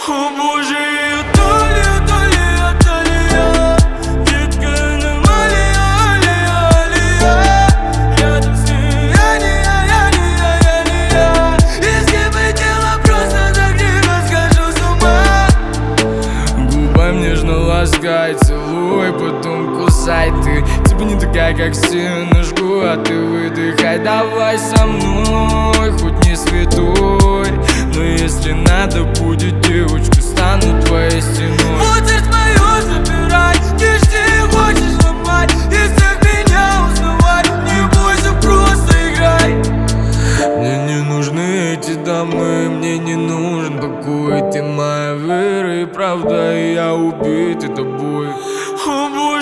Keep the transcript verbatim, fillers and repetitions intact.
О боже, Аталия, Аталия, Аталия, детка, Аномалия, Алия, Алия. Рядом с ней я не я, я не я, я не я. Если бы дело просто так дико схожу с ума. Губами нежно ласкай, целуй, потом кусай. Ты типа не такая, как все, но жгу, а ты выдыхай. Давай со мной, хоть не святой, но если надо будет, девочка, стану твоей стеной. Вот сердце мое забирай, ты ж не хочешь ломать, и всех меня узнавай. Не бойся, просто играй. Мне не нужны эти дамы, мне не нужен покой. Ты моя вера и правда, и я убит тобой. О боже.